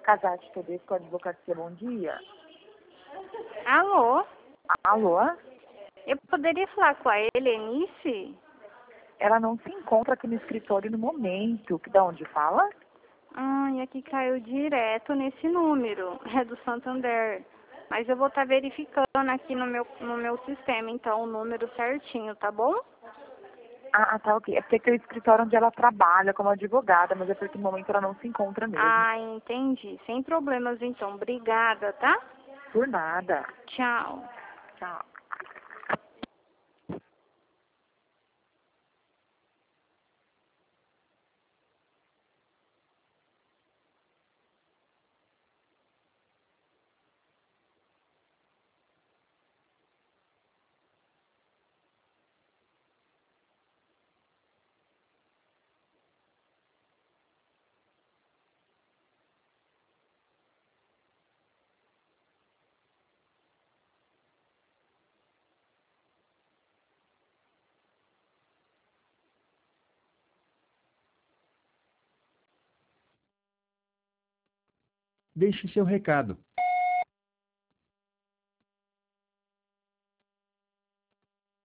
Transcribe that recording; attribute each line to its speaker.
Speaker 1: Casate Tedesco Advocacia, bom dia.
Speaker 2: Alô?
Speaker 1: Alô?
Speaker 2: Eu poderia falar com a Helenice?
Speaker 1: Ela não se encontra aqui no escritório no momento. De onde fala?
Speaker 2: E aqui caiu direto nesse número. É do Santander. Mas eu vou estar verificando aqui no meu sistema, então, o número certinho, tá bom?
Speaker 1: Ah, tá, ok. É porque é o escritório onde ela trabalha como advogada, mas é porque no momento ela não se encontra mesmo.
Speaker 2: Ah, entendi. Sem problemas, então. Obrigada, tá?
Speaker 1: Por nada.
Speaker 2: Tchau.
Speaker 1: Tchau.
Speaker 3: Deixe seu recado.